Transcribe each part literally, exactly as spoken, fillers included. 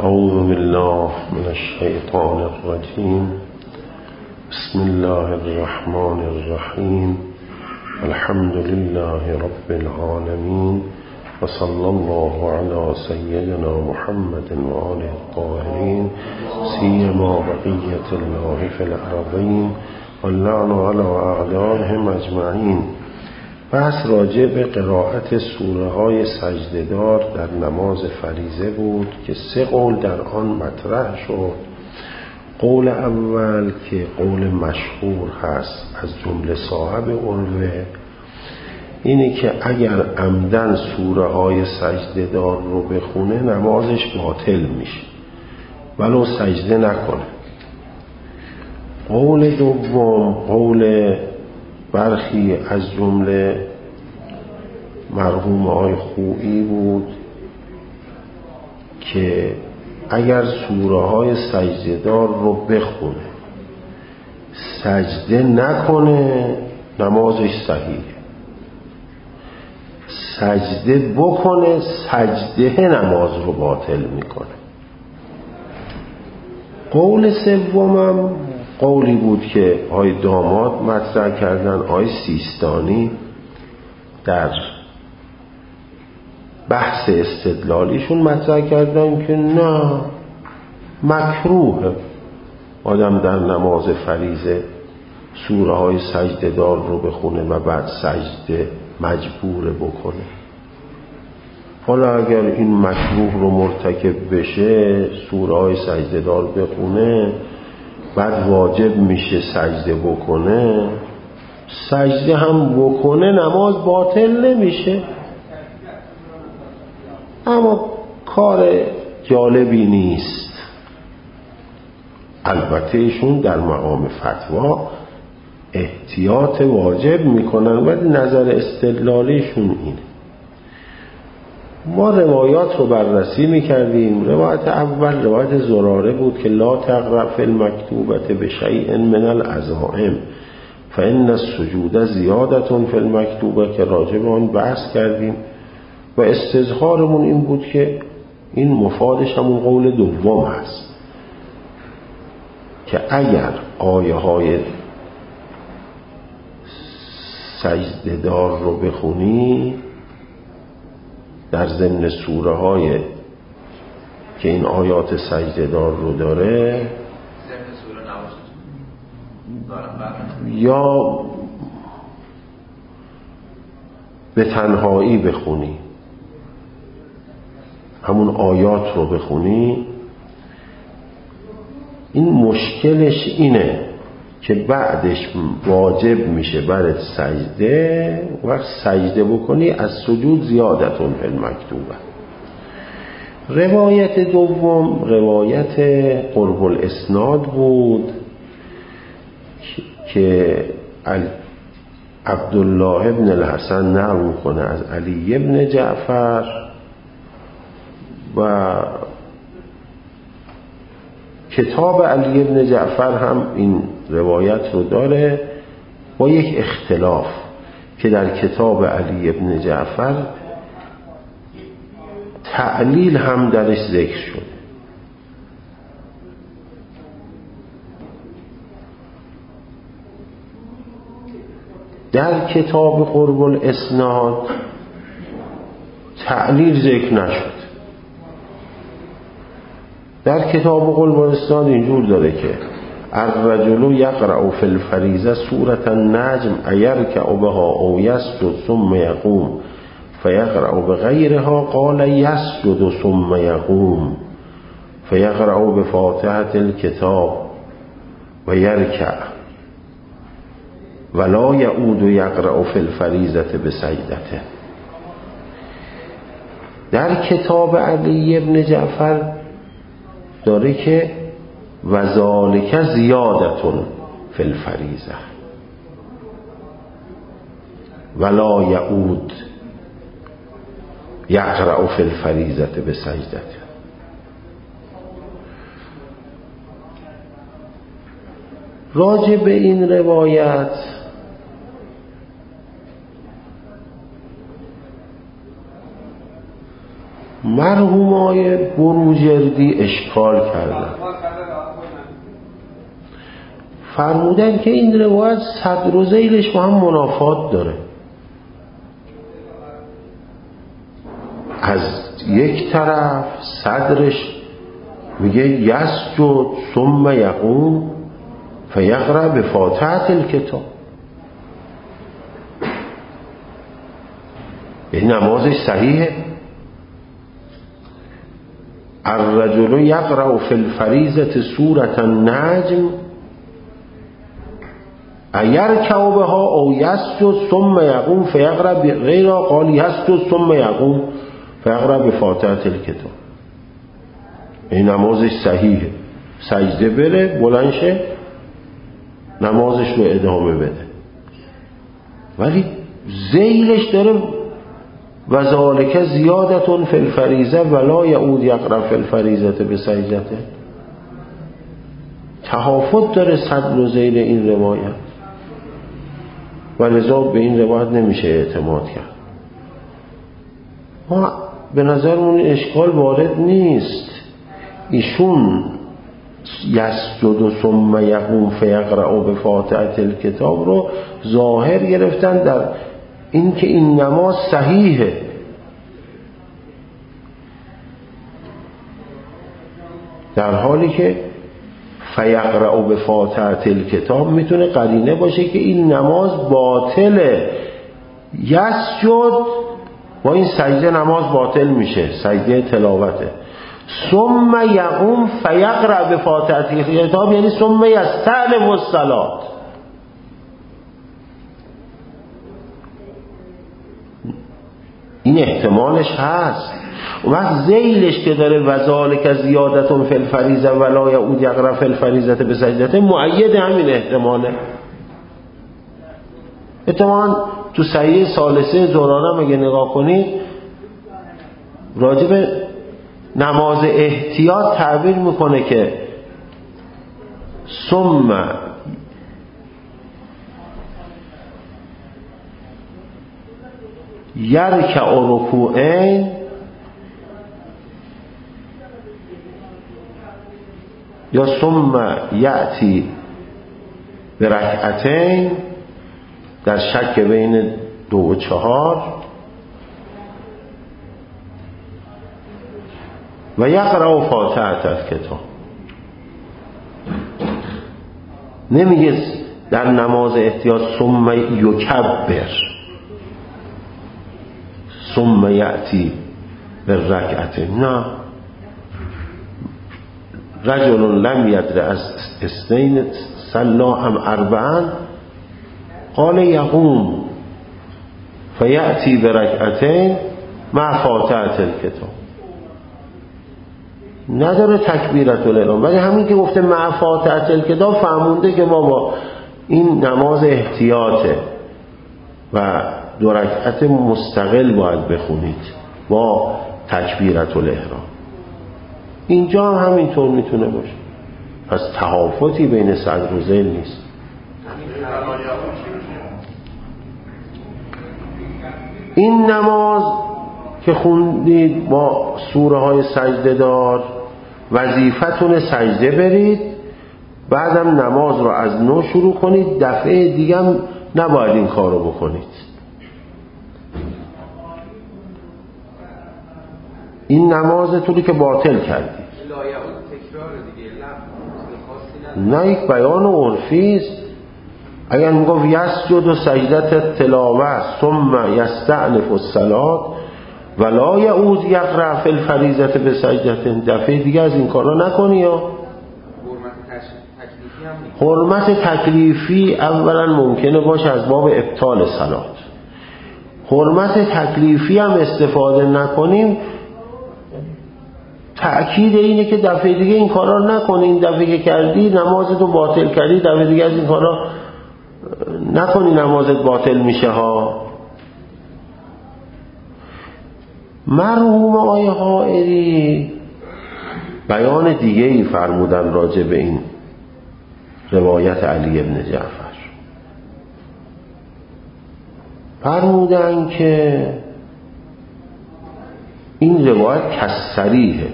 اعوذ بالله من الشیطان الرجیم. بسم الله الرحمن الرحیم. الحمد لله رب العالمین و صلی الله علی سیدنا محمد و آله الطاهرین سیما بقیة الله فی الارضین و اللعن علی اعدائهم اجمعین. بحث راجع به قرائت سوره های سجده‌دار در نماز فریضه بود که سه قول در آن مطرح شد. قول اول که قول مشهور هست از جمله صاحب عروه اینه که اگر عمدن سوره های سجده‌دار رو بخونه نمازش باطل میشه ولو سجده نکنه. قول دوم قول برخی از جمله مرحوم آقای خویی بود که اگر سوره های سجده‌دار رو بخونه سجده نکنه نمازش صحیحه، سجده بکنه سجده نماز رو باطل میکنه. قول سومم قولی بود که آقای داماد مطرح کردن، آقای سیستانی در بحث استدلالیشون مطرح کردن که نه، مکروه آدم در نماز فریضه سوره های سجده دار رو بخونه و بعد سجده مجبور بکنه. حالا اگر این مکروه رو مرتکب بشه سوره های سجده دار بخونه بعد واجب میشه سجده بکنه، سجده هم بکنه نماز باطل نمیشه. اما کار جالبی نیست. البته ایشون در مقام فتوا احتیاط واجب میکنن ولی نظر استدلالیشون اینه. ما روایات رو بررسی میکردیم. روایت اول روایت زراره بود که لا تقرأ فی المکتوبة بشیء من العزائم فإن السجود زیادة فی المکتوبة که راجع به آن بحث کردیم و استظهارمون این بود که این مفادش همون قول دوم هست که اگر آیه های سجده دار رو بخونی در ضمن سوره های که این آیات سجده دار رو داره یا به تنهایی بخونی همون آیات رو بخونی، این مشکلش اینه که بعدش واجب میشه برات سجده و سجده بکنی از سجود زیادتون فی المکتوبه. روایت دوم روایت قرب الاسناد بود که عبدالله ابن الحسن نقل کنه از علی ابن جعفر و کتاب علی ابن جعفر هم این روایت رو داره با یک اختلاف که در کتاب علی ابن جعفر تعلیل هم درش ذکر شد. در کتاب قرب الاسناد تعلیل ذکر نشد. در کتاب قرب الاسناد اینجور داره که الرجل یقرأ فی الفریضه سورة النجم ایرکع بها او یسجد ثم یقوم فیقرأ بغیرها قال یسجد ثم یقوم فیقرأ بفاتحة الکتاب و یرکع ولا یعود یقرأ فی الفریضه بسجدته. در کتاب علی ابن جعفر داره که وذالک زیادتون فی الفریضه ولا یعود یقرأ فی الفریضه بسجدته. راجع به این روایت مرحومای بروجردی اشکال کردن، فرمودن که این روایت صدر و ذیلش با هم منافات داره. از یک طرف صدرش میگه یسجد ثم یقوم فیقرأ بفاتحة الکتاب، این نمازش صحیحه. الرجل یقرأ فی الفریضة سورة النجم ایرکع بها او یسجد ثم یقوم فیقرأ غیر قال یسجد ثم یقوم فیقرأ بفاتحة الکتاب، این نمازش صحیحه. سجده بره بلند شه نمازش رو ادامه بده. ولی ذیلش داره و ذالک زیادة فی الفریضه ولا یعود یقرأ فی الفریضه بسجدته، تهافت داره صدر و ذیل این روایت و لذا به این روایت نمیشه اعتماد کرد. ما به نظرمون اشکال وارد نیست. ایشون یسجد و ثم یقوم فیقرأ بفاتحة الکتاب رو ظاهر گرفتن در این که این نماز صحیحه، در حالی که فیقرأ بفاتحة الکتاب میتونه قرینه باشه که این نماز باطله. یسجد با این سجده نماز باطل میشه، سجده تلاوته. ثم یقوم فیقرأ بفاتحة الکتاب یعنی ثم یستأنف الصلاة. این احتمالش هست. و وقت ذیلش که داره وذالک زیادة فی الفریضه ولا یعود یقرأ فی الفریضه بسجدته مؤید همین احتماله. احتمال تو صحیح ثالثه زراره مگه نگاه کنید راجب نماز احتیاط تعبیر میکنه که ثم یرکع رکوعین یا ثم یأتی برکعتین، در شک بین دو و چهار، و یقرأ فاتحة الکتاب. نمیگه در نماز احتیاط ثم یکبر ثم یأتی بالرکعتین، نه. رجل لم یدر از اثنین صلا ام اربعا قال یقوم فیأتی برکعتین مع فاتحة الکتاب، نداره تکبیرت الاحرام. ولی همین که گفته مع فاتحة الکتاب فهمونده که بابا این نماز احتیاطه و دو رکعت مستقل باید بخونید با تکبیرت الاحرام. اینجا هم همینطور میتونه باشه، پس تهافتی بین صدر و ذیل نیست. این نماز که خوندید با سوره های سجده دار وظیفتون سجده برید، بعدم نماز رو از نو شروع کنید، دفعه دیگه هم نباید این کار رو بکنید. این نمازتون رو که باطل کردید. نه یک بیان عرفی است. اگر میگفت یسجد و سجدت تلاوه ثم یستأنف الصلاة ولا یعود یقرأ فی الفریضة بسجدة، دفعه دیگه از این کارا نکنی. یا حرمت تکلیفی اولا ممکنه باشه از باب ابطال صلات، حرمت تکلیفی هم استفاده نکنیم تأکید اینه که دفعه دیگه این کارا رو نکنی. این دفعه که کردی نمازتو باطل کردی، دفعه دیگه از این کارا نکنی نمازت باطل میشه ها. مرحوم آقای حائری بیان دیگه ای فرمودن راجع به این روایت علی ابن جعفر. فرمودن که این روایت کسریه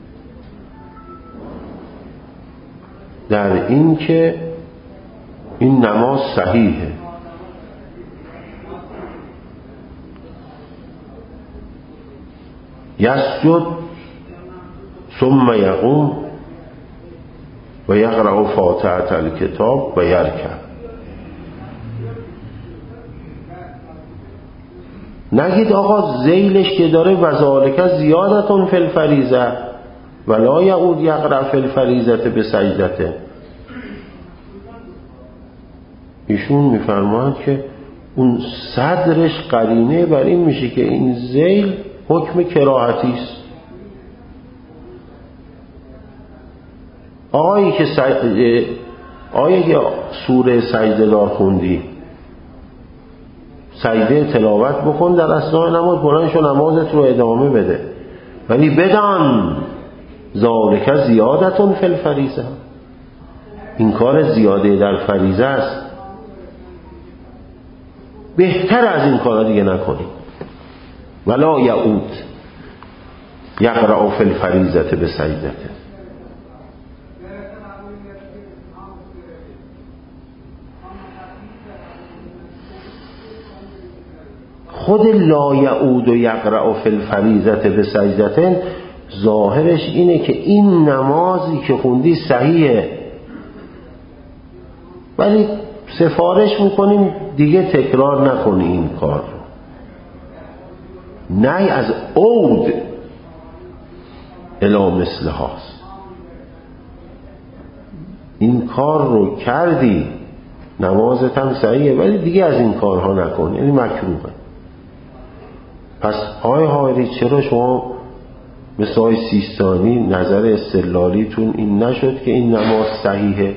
در این که این نماز صحیحه. یسجد ثم یقوم و یقرأ فاتحة الکتاب و یرکع. نگید آقا ذیلش که داره وذالک زیادتون فی الفریضه ولا یعود یقرأ فی الفریضه بسجدته. ایشون میفرماند که اون صدرش قرینه بر این میشه که این ذیل حکم کراهتی است. آیه که سجده آیه که سوره سجده دار خوندی، سجده تلاوت بکن در اثناء نماز، بلند شو نمازت رو ادامه بده، ولی بدان ذالک زیادتون فی الفریضه، این کار زیاده در فریضه است، بهتر از این کارا دیگه نکنی. ولا یعود یقرأ فی الفریضه بسجدته. خود لا یعود و یقرأ فی الفریضه بسجدته ظاهرش اینه که این نمازی که خوندی صحیحه، ولی سفارش میکنیم دیگه تکرار نکنی این کار رو. نه از عود الی مثل هاست، این کار رو کردی نمازت هم صحیحه ولی دیگه از این کارها نکن، یعنی مکروهه. پس آقای حائری چرا شما مثل آقای سیستانی نظر استدلالیتون این نشد که این نماز صحیحه،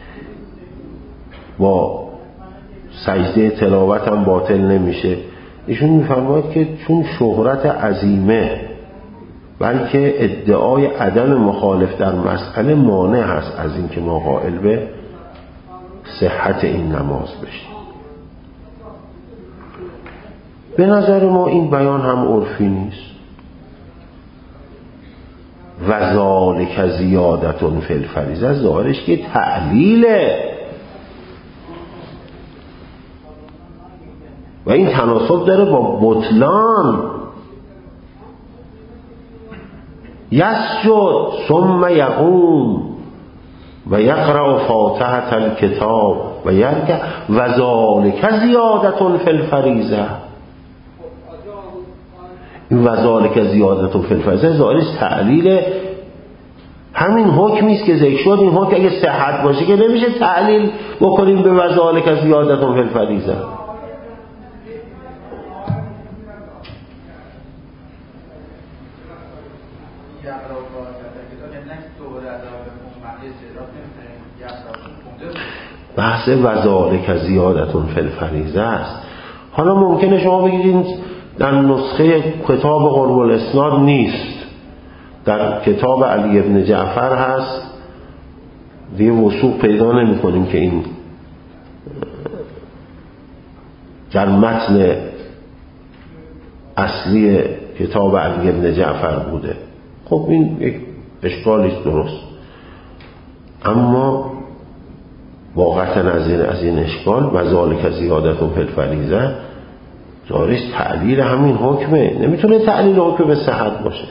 با سجده تلاوت هم باطل نمیشه؟ ایشون میفرماید که چون شهرت عظیمه بلکه ادعای عدم مخالف در مسئله مانع هست از این که ما قائل به صحت این نماز بشیم. به نظر ما این بیان هم عرفی نیست. و ذالک زیادتون فی الفریضه ظاهرش که تعلیله و این تناسب داره با بطلان. یسجد ثم یقوم و یقرأ فاتحة الکتاب و یرکع و ذالک زیادتون فی الفریضه. این و ذالک زیادتون فی الفریضه ظاهرش تعلیل همین حکمی است که ذکر شد. این حکم اگه صحت باشه که نمیشه تعلیل بکنیم به و ذالک زیادتون فی الفریضه. بحث و ذالک زیادتون فی الفریضه است. حالا ممکنه شما بگید در نسخه کتاب قرب الاسناد نیست، در کتاب علی ابن جعفر هست، دیگه وثوق پیدا نمی کنیم که این در متن اصلی کتاب علی ابن جعفر بوده. خب این یک اشکالیست درست، اما واقعا از این از این اشکال و ذالک زیادتون فی الفریضه ظاهرش تعلیل همین حکمه، نمیتونه تعلیل حکم به صحت باشه.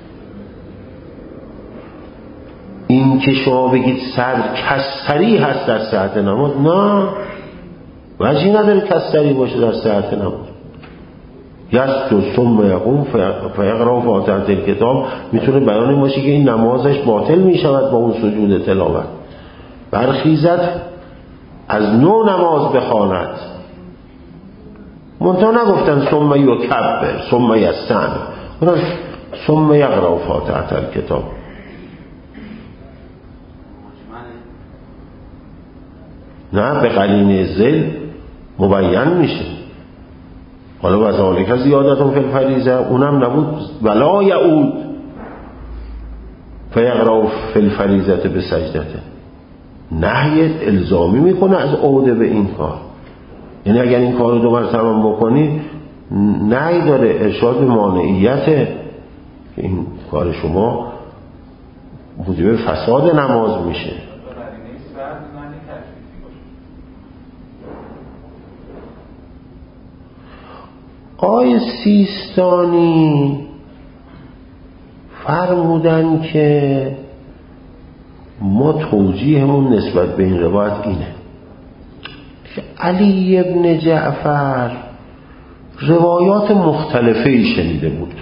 این که شما بگید سر کسری هست در صحت نماز، نه وجهی نداره کسری باشه در صحت نماز. یسجد ثم یقوم فیقرأ فاتحة الکتاب میتونه بیانی باشه که این نمازش باطل میشود با اون سجود تلاوت. برخیزد از نو نماز بخواند، منتها نگفتن ثم یکبر ثم یستعمل، ثم یقرأ فاتحة الکتاب. نه به قرینه ذیل مبین میشه. حالا و ذالک زیادتون فی الفریضه اونم نبود ولا یعود فیقرأ فی الفریضه بسجدته، نهی الزامی میکنه از عوده به این کار. یعنی اگر این کار رو دو مرتبه بکنی نهی داره، ارشاد به مانعیته. که این کار شما موجب فساد نماز میشه. آقای سیستانی فرمودن که ما توجیهمون نسبت به این روایت اینه که علی ابن جعفر روایات مختلفی شنیده بود.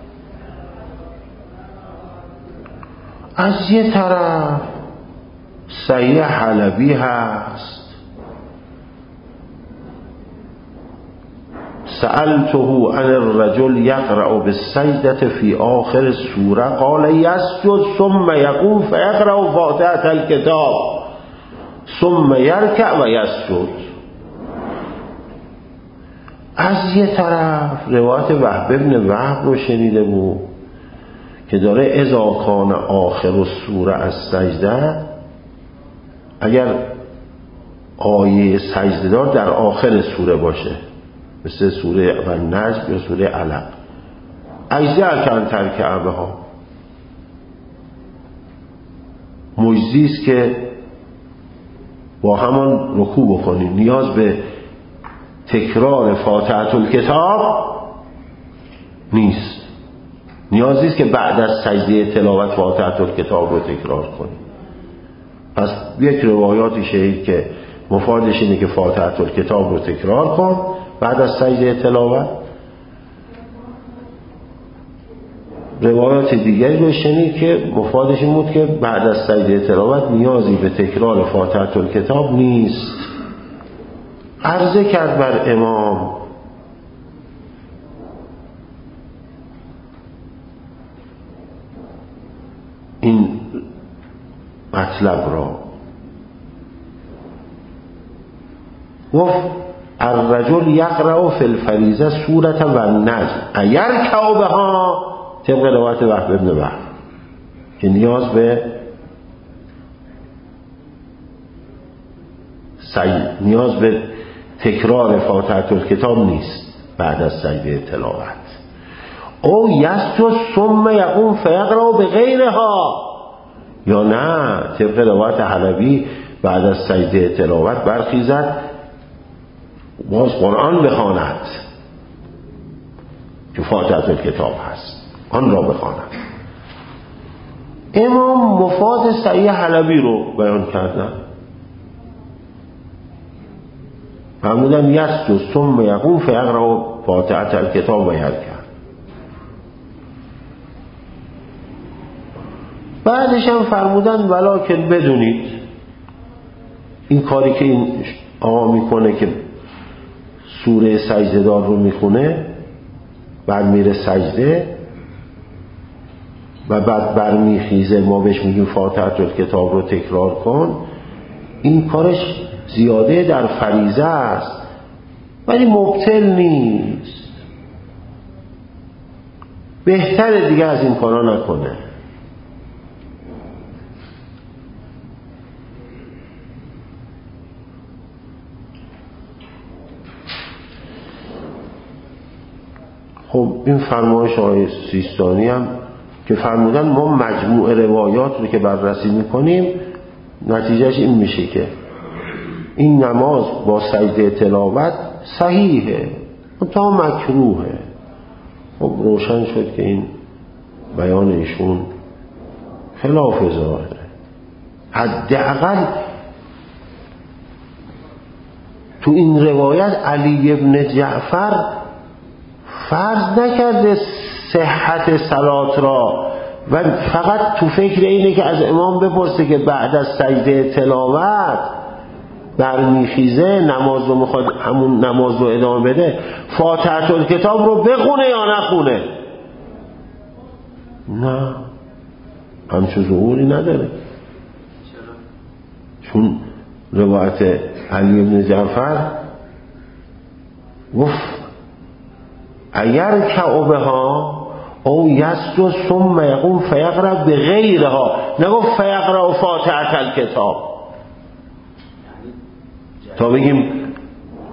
از یه طرف سعی حلبی هست، سألته عن الرجل يقرأ بالسجدة في آخر السورة قال يسجد ثم يقوم فيقرأ فاتحة الكتاب ثم يركع و يسجد. از یه طرف روایت وهب ابن وهب رو شنیده بود که داره اذا کان آخر السوره از سجده، اگر آیه سجده دار در آخر سوره باشه مثل سوره و نجم یا سوره علق، اجزاء کن ترک عبه ها، مجزیست که با همان رکوع بکنی، نیاز به تکرار فاتحه الکتاب نیست، نیازیست که بعد از سجده تلاوت فاتحه الکتاب رو تکرار کنی. پس یک روایاتی شهید که مفادش اینه که فاتحه الکتاب رو تکرار کن بعد از سجده تلاوت. روایات دیگری رو شنید که مفادش این بود که بعد از سجده تلاوت نیازی به تکرار فاتحه الکتاب نیست. عرضه کرد بر امام این مطلب را، گفت الرجل یقرأ فی الفریضه سورة و النجم ایرکع بها، طبق روایت وهب ابن وهب که نیاز به سعی نیاز به تکرار فاتحه الکتاب نیست بعد از سجده تلاوت. او یسجد ثم یقوم فیقرأ بغیرها، یا نه طبق روایت حلبی بعد از سجده تلاوت برخیزد باز قرآن بخواند که فاتحه الکتاب هست، آن را بخواند. امام مفاد صحیح حلبی رو بیان کردن، فرمودن یسجد ثم یقوم فیقرأ فاتحه الکتاب و یرکع. بعدش هم فرمودن ولکن بدونید این کاری که این آقا میکنه که سوره سجده دار رو میخونه بعد میره سجده و بعد برمیخیزه، ما بهش میگیم فاتحه الکتاب رو تکرار کن، این کارش زیاده در فریضه است ولی مبطل نیست، بهتره دیگه از این کارا نکنه. خب این فرمایش آقای سیستانی هم که فرمودن ما مجموع روایات رو که بررسی میکنیم نتیجهش این میشه که این نماز با سجده تلاوت صحیحه تا مکروهه. خب روشن شد که این بیان ایشون خلاف ظاهره. حداقل تو این روایت علی ابن جعفر فرض نکرده صحت صلات را و فقط تو فکر اینه که از امام بپرسه که بعد از سجده تلاوت برمیخیزه نماز رو میخواد همون نماز رو ادامه بده فاتحه الکتاب رو بخونه یا نخونه. نه همچون ظهوری نداره، چون روایت علی ابن جعفر گفت اگر کعبها او یسجد ثم یقوم فیقرأ بغیرها، نگفت فیقرأ فاتحه الکتاب، تا بگیم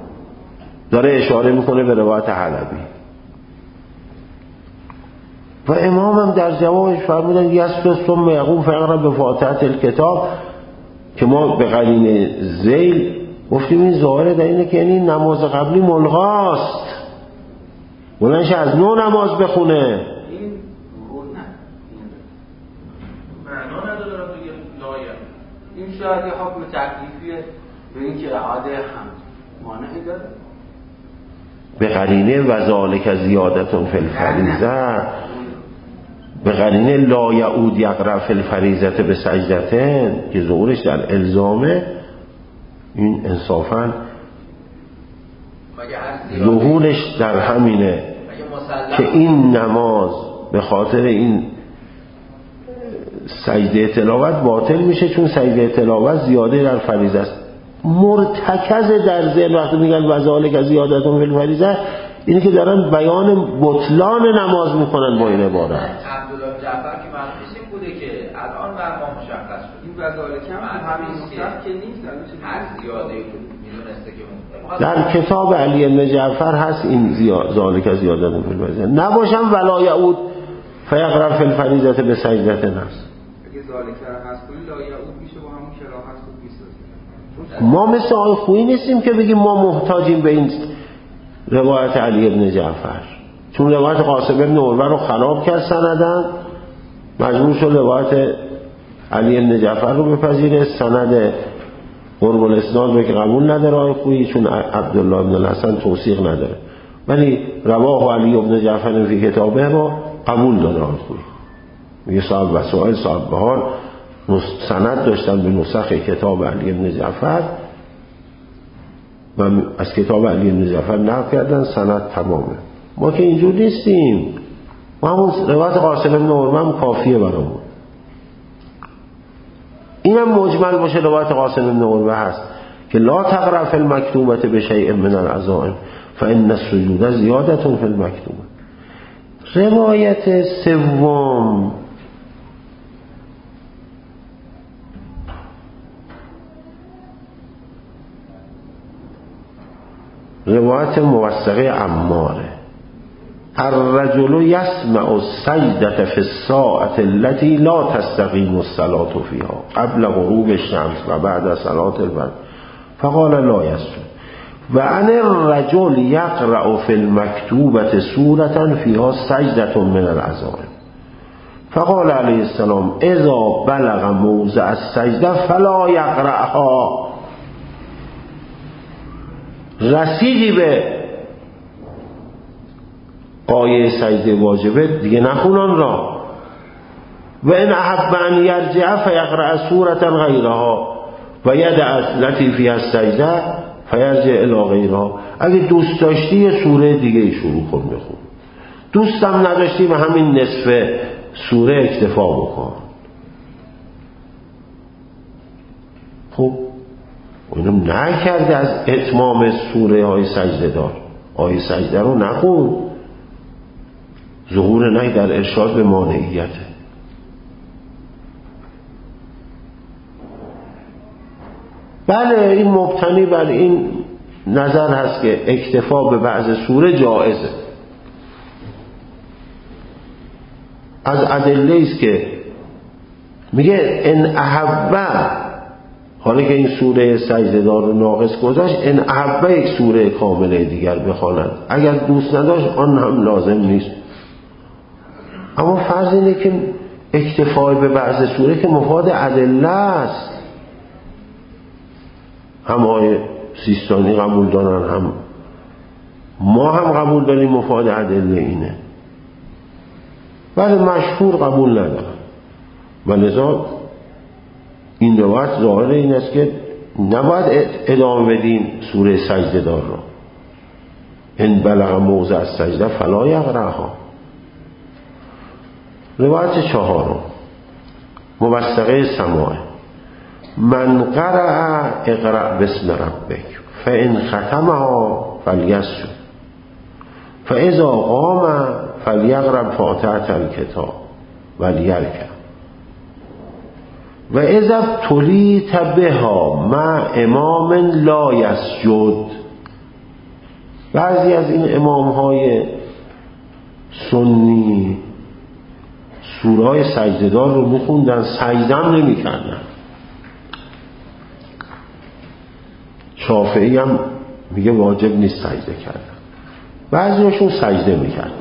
داره اشاره میکنه به روایت حلبی. و امام هم در جوابش فرمودن یسجد ثم یقوم فیقرأ بفاتحة الکتاب، که ما به قرینه ذیل گفتیم این ظاهر در اینه که یعنی نماز قبلی ملغاست، بلنش از نو نماز بخونه. این ورود نه، معنا نداره بگه لایه. این شاید یه حکم تکلیفیه به این که اعاده هم مانعی داره به قرینه و ذالک زیادتون فی الفریضه، به قرینه لا یعود یقرأ فی الفریضه به سجدتین که ظهورش در الزامه. این انصافا ظهورش در همینه که این نماز به خاطر این سجده تلاوت باطل میشه، چون سجده تلاوت زیاده در فریضه است. مرتکز در ذهن وقتی میگن وذالک زیادتون فی الفریضه، اینی که دارن بیان بطلان نماز میکنن با این عبارت. عبدالله جعفر که معلومش این بوده که الان بر ما مشخص شد این وذالک هم همین نکته که نیست، هر زیاده میدونسته که در کتاب علی بن جعفر هست این ذالک زیادتون فی الفریضه، نباشم ولا یعود فیقرأ فی الفریضه به سجدتین هست. اگه ذالک هست کلی لا یعود میشه با همون کراهت خوب میسازه. ما مثل آقای خویی نیستیم که بگیم ما محتاجیم به این روایت علی بن جعفر، چون روایت قاسم بن عروه رو خراب کرد سندن، مجبور شد روایت علی بن جعفر رو بپذیره، سند قرب الاسناد رو که قبول نداره آقای خویی، چون عبدالله بن الحسن توثیق نداره، ولی رواه علی بن جعفر فی کتابه رو قبول داره آقای خویی. میگه صاحب وسائل صاحب بهار سند داشتن به نسخ کتاب علی بن جعفر و از کتاب علی بن جعفر نقل کردن، سند تمامه. ما که اینجور نیستیم، ما همون روایت قاسم بن عروه هم کافیه برامون. اینم مجمل باشه روایت قاسم بن عروه هست که لا تقرأ فی المکتوبة بشیء من العزائم فان السجود زیادة فی المکتوبة. روایت سوم روایت موثقه عماره، الرجل یسمع السجدة فی الساعة التي لا تستقیم الصلاة فيها قبل غروب الشمس و بعد صلاة الفجر فقال لا یسجد و ان الرجل یقرأ فی المکتوبة سورة فيها سجدة من العزائم فقال علیه السلام اذا بلغ موضع السجده فلا یقرأها. رسیدی به آیه سجده واجبه دیگه نخونان را. و ان احب ان یرجع فیقرأ سورة غیرها و یدع التي فیها السجده فیرجع الی غیرها. اگه دوست داشتی یه سوره دیگه شروع کن بخون، دوستم نداشتی و همین نصف سوره اکتفا بکن. خب اونم نکرده از اتمام سوره های سجده دار، آیه سجده رو نخون، ظهور نهی در ارشاد به مانعیته. بله این مبتنی بر این نظر هست که اکتفا به بعض سوره جائزه. از ادله است که میگه ان احبه، حالا که این سوره سجده دار رو ناقص گذاشت، ان احبه یک سوره کامله دیگر بخواند، اگر دوست نداشت آن هم لازم نیست. اما فرض اینه که اکتفای به بعض سوره که مفاد ادله است، هم آقای سیستانی قبول دارن هم ما هم قبول داریم مفاد ادله اینه، ولی مشهور قبول ندارن. و لذا این روایت ظاهر این است که نباید ادامه بدیم سوره سجده دار را. ان بلغ موضع السجده فلا یقرأها. روایت چهارم موثقه سماع، من قرأ اقرأ باسم ربک فان ختمها فلیسجد فاذا قام فلیقرأ فاتحة الکتاب ولیرکع و اذا ابتلیت بها مع امام لا یسجد. بعضی از این امام های سنی سوره‌های سجده‌دار رو میخوندن، سجدم نمی‌کردن. شافعی هم میگه واجب نیست سجده کردن، بعضیشون سجده میکردن.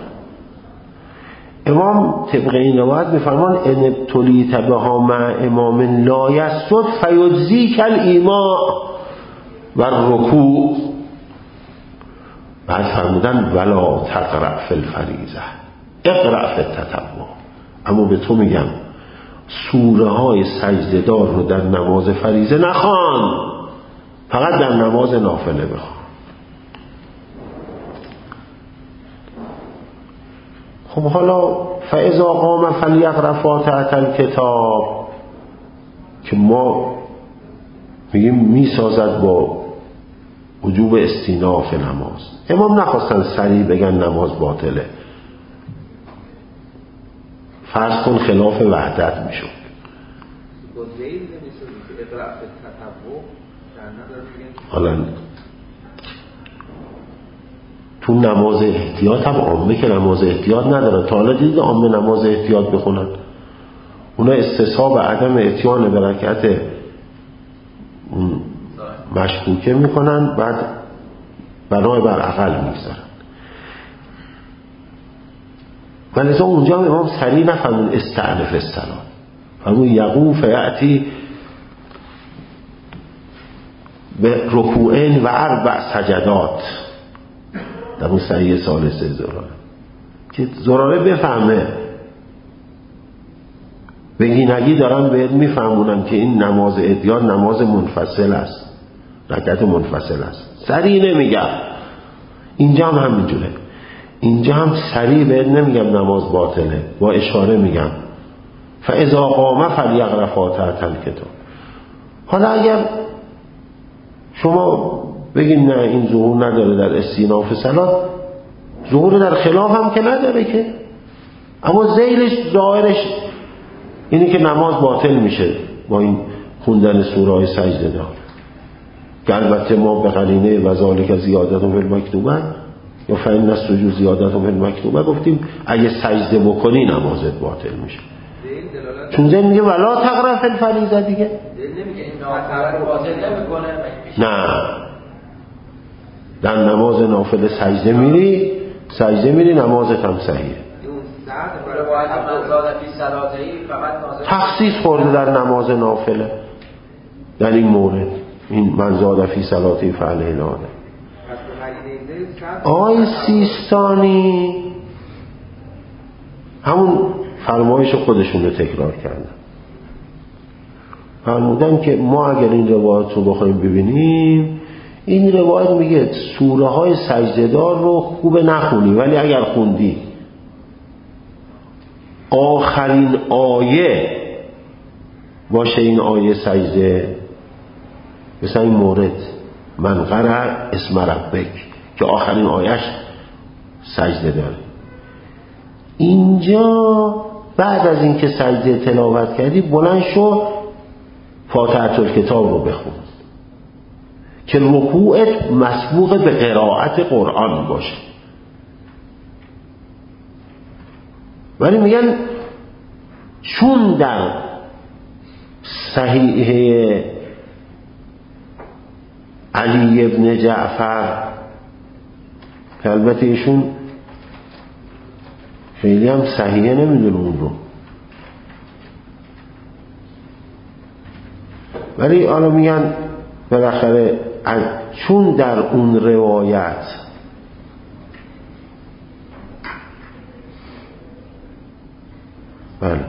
امام طبق این روایت میفرمان ان ابتلیت بها مع امام لا یسجد فیجزیک الایماء و رکوع. بعد فرمودن ولا تقرأ فی الفریضه اقرأ فی التطوع. اما به تو میگم سوره های سجده دار رو در نماز فریضه نخوان، فقط در نماز نافله بخوان. خب حالا فاذا قام فلیقرأ فاتحة الکتاب که ما میگیم میسازد با وجوب استیناف نماز. امام نخواستن سریع بگن نماز باطله، فرض کن خلاف وحدت میشد. حالا تو نماز احتیاط هم عامه که نماز احتیاط نداره، تا حالا دیدید عامه نماز احتیاط بخونن؟ اونا استصحاب عدم اتیان به رکعت مشکوکه میکنن، بعد بنای بر عقل میگذارن. ولذا اونجا هم امام سریع نفرمون استعنف الصلاة، فرمون یقوم فیأتی به رکوعین و اربع سجدات. در اون صحیح ثالثه زراره که زراره بفهمه، بگی نگی دارن بهت میفهمونن که این نماز احتیاط نماز منفصل است، رکعت منفصل است. سریع نمیگم. اینجا هم همینجوره، اینجا هم سریع بهت نمیگم نماز باطله، با اشاره میگم فاذا قام فلیقرأ فاتحة الکتاب. حالا اگر شما بگید نه این ظهور نداره در استیناف صلاة، ظهور در خلاف هم که نداره که، اما ذیلش ظاهرش اینی که نماز باطل میشه با این خوندن سوره های سجده دار. البته ما به قرینه و ذالک زیادت فی المکتوبه یا فإن السجود زیادت فی المکتوبه گفتیم اگه سجده بکنی نمازت باطل میشه، چون ذهن میگه ولا تقرأ فی الفریضه دیگه. نمیگه این نافله باطل نمیکنه. نه، در نماز نافله سجده میری سجده میری نمازت هم صحیحه. تخصیص خورده در نماز نافله در این مورد، این من زاد فی صلاتی فعلیه العاده. آی سیستانی همون فرمایش خودشون رو تکرار کردن، فرمودن که ما اگر این روایت رو بخوایم ببینیم، این روایت میگه سوره های سجده‌دار رو خوب نخونی، ولی اگر خوندی آخرین آیه باشه این آیه سجده، مثلا این مورد من قرأ اسم ربک که آخرین آیهش سجده داره، اینجا بعد از اینکه سجده تلاوت کردی بلند شو فاتحة الکتاب رو بخون که رکوعت مسبوق به قرائت قرآن باشه. ولی میگن چون در صحیح علی ابن جعفر که البته ایشون خیلی هم صحیحه نمیدونه اون رو، ولی حالا میگن بالاخره چون در اون روایت بله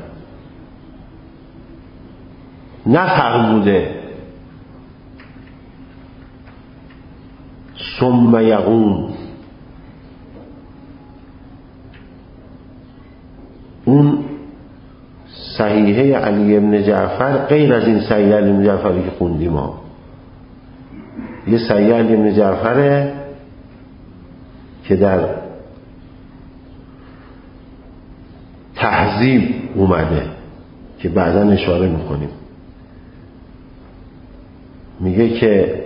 نفرموده ثم یقوم، اون صحیحه علی ابن جعفر غیر از این صحیحه علی ابن جعفری که خوندیم ما، یه صحیحه علی ابن جعفره که در تهذیب اومده که بعداً اشاره میکنیم، میگه که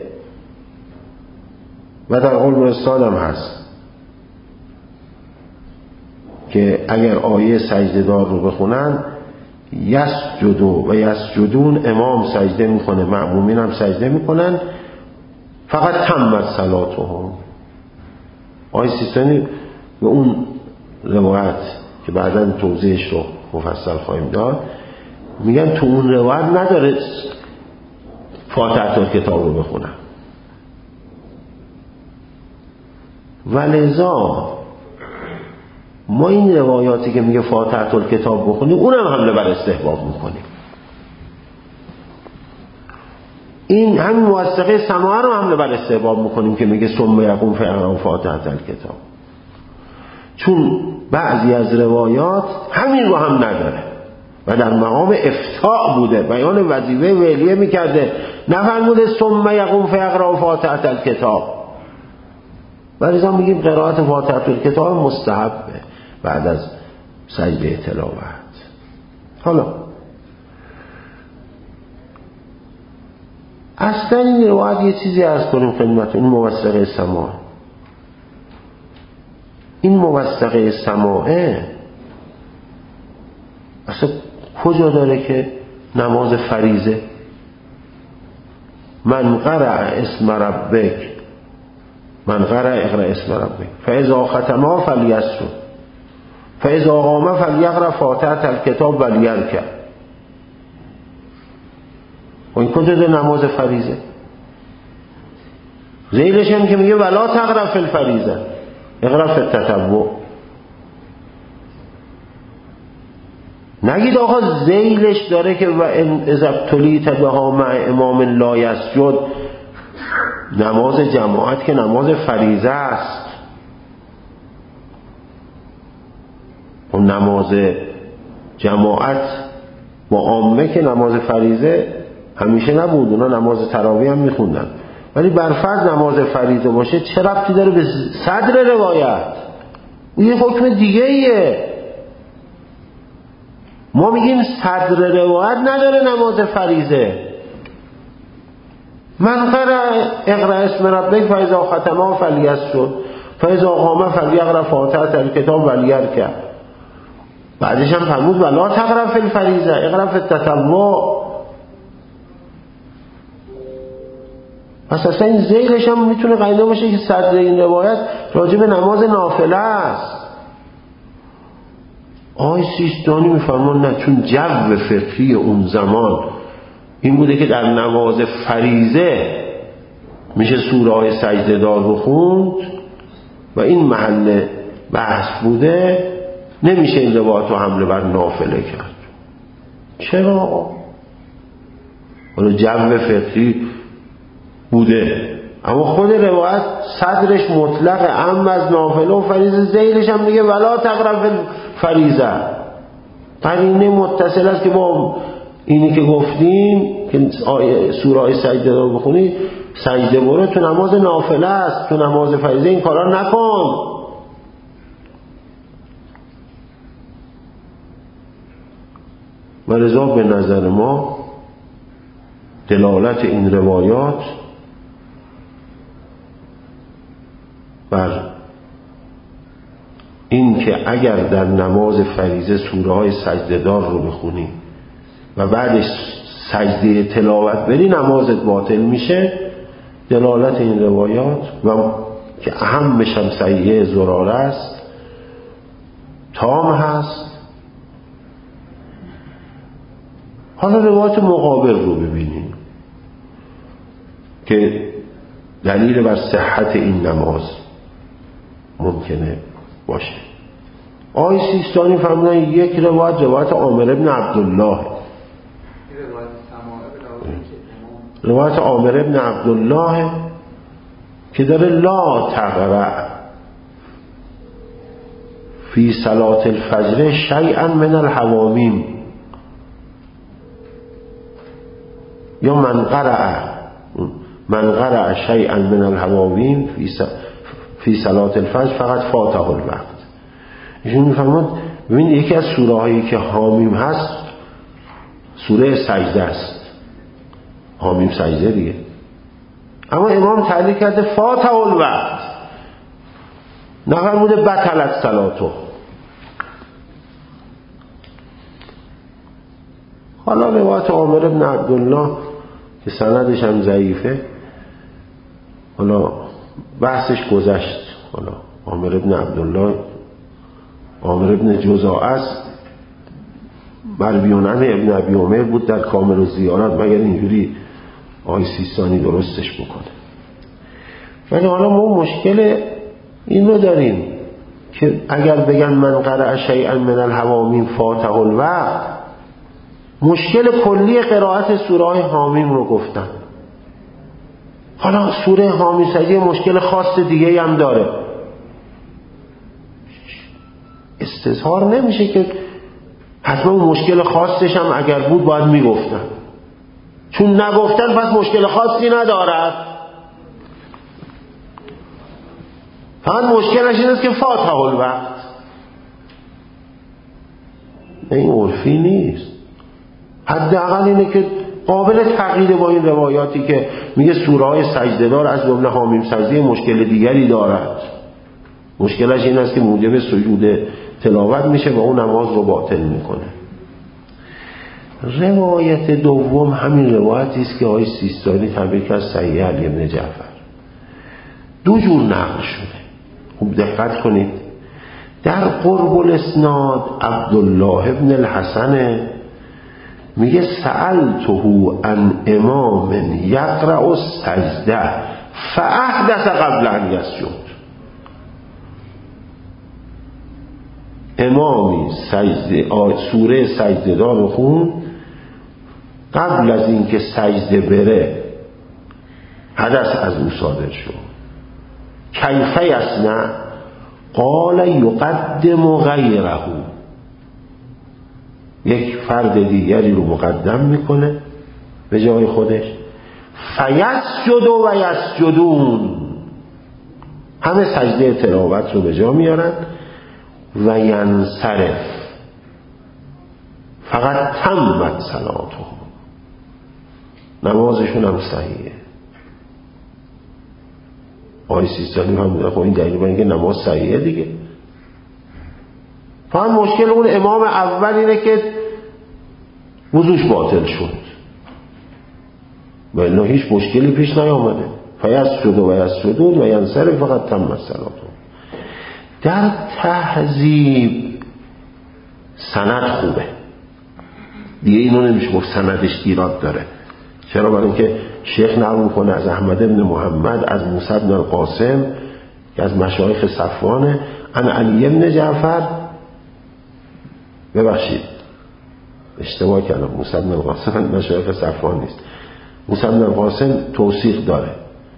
و در قول مرسال هم هست که اگر آیه سجده دار رو بخونن یسجدو و یسجدون، امام سجده میکنه مأمومین هم سجده میکنن، فقط تمت صلاتهم. آیه سیستانی به اون روایت که بعداً توضیحش رو مفصل خواهیم داد میگن تو اون روایت نداره فاتحه الکتاب رو بخونن، ولذا ما این روایاتی که میگه فاتحه الکتاب بخونیم اونم حمله بر استحباب میکنیم. این همین موثقه سماع رو حمله بر استحباب میکنیم که میگه ثم یقوم فیقرأ فاتحه الکتاب، چون بعضی از روایات همین رو هم نداره و در مقام افتاء بوده، بیان وظیفه ولیه میکرده، نفرموده ثم یقوم فیقرأ فاتحه الکتاب. ولی ما میگیم قرائت فاتحه الکتاب مستحبه بعد از سجده تلاوت. حالا اصلا این روایت یه چیزی عرض کنیم خدمتتون، این موثقه سماع، این موثقه سماعه اصلا کجا داره که نماز فریضه من قرأ اسم ربک، من قرأ اقرأ اسم ربک فاذا ختمها فلیسجد فاذا قام فلیقرأ فاتحه الکتاب ولیرکع. و این کجا داره نماز فریضه؟ ذیلش هم که میگه ولا تقرأ فی الفریضه اقرأ فی التطوع. نگید آقا ذیلش داره که و ان اذا ابتلیت بها مع امام لا یسجد، نماز جماعت که نماز فریضه است. و نماز جماعت با عامه که نماز فریضه همیشه نبود، اونا نماز تراویح هم میخوندن، ولی برفرض نماز فریضه باشه چه ربطی داره به صدر روایت؟ اون یه حکم دیگه ایه. ما میگیم صدر روایت نداره نماز فریضه. من قرأ اقرأ اسم ربک فاذا ختمها فلیسجد فاذا قام فلیقرأ فاتحه الکتاب ولیرکع. بعدش هم فرمود ولا تقرأ فی الفریضه اقرأ فی التطوع. پس اصلا این ذیلش هم میتونه قرینه باشه که صدر این روایت راجع به نماز نافله است. آقای سیستانی میفرمان نه، چون جو فقهی اون زمان این بوده که در نماز فریضه میشه سوره های سجده دار بخوند و این محل بحث بوده، نمیشه این روایت رو حمله بر نافله کرد. چرا؟ حالا جو فقهی بوده، اما خود روایت صدرش مطلقه، اما از نافله و فریضه، ذیلش هم میگه ولا تقرأ فی الفریضه. قرینه متصل است که با اینی که گفتیم که سوره های سجده رو بخونی، سجده برو تو نماز نافله است، تو نماز فریضه این کارا نکن. و لذا به نظر ما دلالت این روایات بر این که اگر در نماز فریضه سوره های سجده دار رو بخونی و بعدش سجده تلاوت بری نمازت باطل میشه، دلالت این روایات و که اهمش هم صحیحه زراره است تام هست. حالا روایت مقابل رو ببینیم که دلیل بر صحت این نماز ممکنه باشه. آقای سیستانی فرمودن یک روایت روایت عامر ابن عبدالله، روایت عامر ابن عبدالله که داره لا تقرأ فی صلاة الفجر شیئا من الحوامیم، یا من قرأ من قرأ شیئا من الحوامیم فی صلاة الفجر فقط فاته الوقت. ایشون میفرماد ببین یکی از سوره هایی که حامیم هست سوره سجده است، حامیم سجده دیگه، اما امام تعلیق کرده فاته الوقت، نفرموده بطلت صلاتو. حالا روایت عامر بن عبدالله که سندش هم ضعیفه، حالا بحثش گذشت. حالا عامر بن عبدالله عامر بن جزاء است، مربیون عنه ابن ابی عمر بود در کامل و زیارت، مگر اینجوری آقای سیستانی درستش بکنه. ولی حالا ما مشکل این رو داریم که اگر بگن من قرأ شیئا من الحوامیم فاته الوقت، مشکل کلی قرائت سوره های حامیم رو گفتن. حالا سوره حامیم سجده مشکل خاص دیگه هم داره، استظهار نمیشه که حتما مشکل خاصش هم اگر بود باید میگفتن، چون نگفتن پس مشکل خاصی ندارد. فقط مشکلش این است که فاته الوقت. این عرفی نیست، حداقل اینه که قابل تقیید با این روایاتی که میگه سوره های سجده‌دار از جمله حامیم سجده مشکل دیگری دارد. مشکلش این است که موجب سجود تلاوت میشه و اون نماز رو باطل میکنه. روایت دوم همین روایتی است که آقای سیستانی تعبیر کرد صحیح علی بن جعفر. دو جور نقل شده، خوب دقت کنید. در قرب الاسناد عبدالله ابن الحسن میگه سألته عن امام یقرأ السجده فاحدث قبل ان یسجد. امامی سجده سوره سجده دار رو خون، قبل از اینکه سجده بره حدث از او صادر شد. کیف یصنع؟ قال یقدم غیره، یک فرد دیگری رو مقدم میکنه به جای خودش. فیسجد و یسجدون، همه سجده تلاوت رو به جا میارن. و ینصرف، فقط تمت صلاتهم، نمازشون هم صحیحه. آقای سیستانی هم بوده خب این دلیل بر اینکه نماز صحیحه دیگه. فقط مشکل اون امام اول اینه که وضوش باطل شد، ولی هیچ مشکلی پیش نیامده. فیسجد و یسجدون و ینصرف فقط تمت صلاتهم. در تهذیب سند خوبه دیگه، اینو نمیشه گفت سندش ایراد داره. چرا؟ برای اینکه شیخ نقل میکنه از احمد بن محمد از موسی بن القاسم که از مشایخ صفوانه، عن علی بن جعفر، ببخشید اشتباه کردم، موسی بن القاسم مشایخ صفوان نیست، موسی بن القاسم توثیق داره،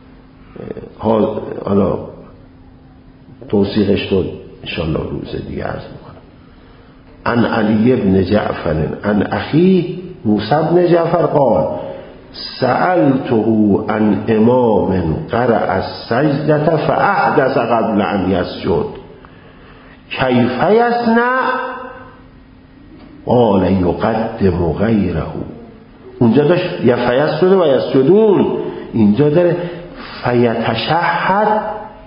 حالا توثیقش رو انشاءالله روز دیگه عرض میکنم. عن علی بن جعفر عن اخی موسی بن جعفر قال سألته عن امام قرأ السجدة فاحدث قبل ان يسجد کیف یصنع؟ قال یقدم غیره. اونجا داشت یفیسجد و یسجدون، اینجا داره فیتشهد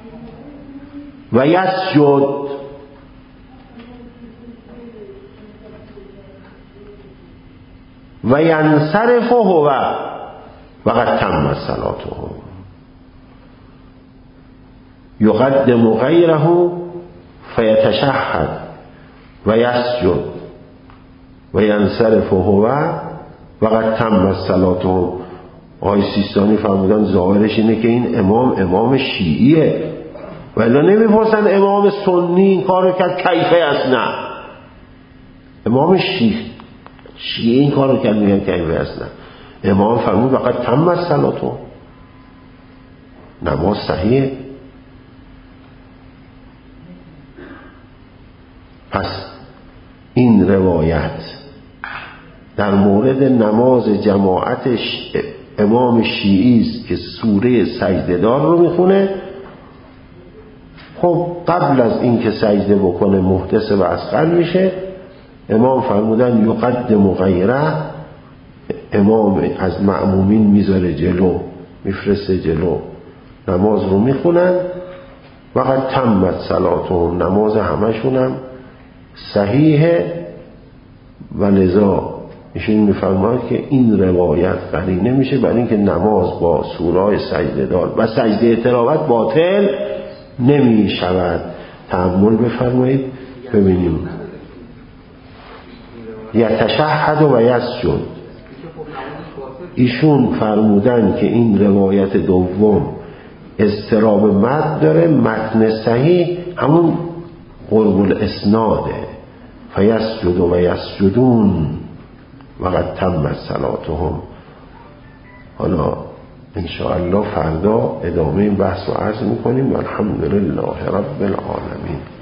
و یسجد. و ینصرف هو و قد تمت صلاته. یقدم غیره فیتشهد و یسجد و ینصرف هو و قد تمت صلاته. آقای سیستانی فرمودن ظاهرش اینه که این امام امام شیعیه، ولی نمیپرسن امام سنی این کارو کرد کیف یصنع. امام شیعه شیعه این کارو کرد میگن کیف یصنع. امام فرمود فقط تمت صلاته، نماز صحیحه. پس این روایت در مورد نماز جماعتش امام شیعی است که سوره سجده دار رو میخونه. خب قبل از این که سجده بکنه محدث و اصغر میشه. امام فرمودن یقدم غیره، امام از مأمومین میذاره جلو، میفرسته جلو، نماز رو میخونن. وقت تمت صلاتهم، نماز همشونم صحیحه. و لذا ایشون میفرماید که این روایت قرینه میشه برای اینکه نماز با سورای سجده دار و سجده تلاوت باطل نمی شود. تأمل بفرمایید ببینیم. یتشهد و یسجد، ایشون فرمودن که این روایت دوم اضطراب متن داره، متن صحیح همون قرب الاسناده، فیسجد و یسجدون وقد تمت صلاتهم. حالا انشاءالله فردا ادامه این بحث رو عرض میکنیم. والحمدلله رب العالمین.